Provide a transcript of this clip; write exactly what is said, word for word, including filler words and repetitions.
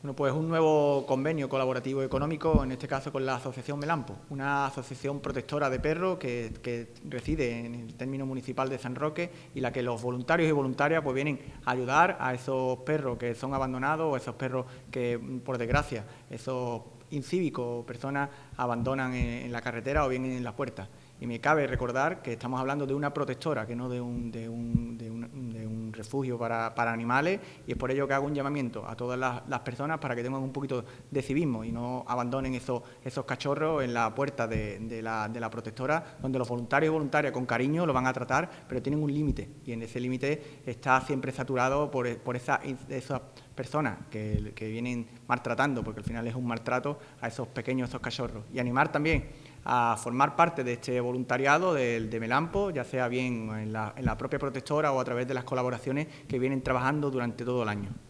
Bueno, pues un nuevo convenio colaborativo económico, en este caso con la Asociación Melampo, una asociación protectora de perros que, que reside en el término municipal de San Roque y la que los voluntarios y voluntarias pues vienen a ayudar a esos perros que son abandonados o esos perros que, por desgracia, esos incívicos o personas abandonan en, en la carretera o bien en las puertas. Y me cabe recordar que estamos hablando de una protectora, que no de un, de un, de un, de un refugio para, para animales, y es por ello que hago un llamamiento a todas las, las personas para que tengan un poquito de civismo y no abandonen esos, esos cachorros en la puerta de, de, la, de la protectora, donde los voluntarios y voluntarias con cariño lo van a tratar, pero tienen un límite, y en ese límite está siempre saturado por, por esa, esas personas que, que vienen maltratando, porque al final es un maltrato a esos pequeños, esos cachorros. Y animar también a formar parte de este voluntariado de, de Melampo, ya sea bien en la, en la propia protectora o a través de las colaboraciones que vienen trabajando durante todo el año.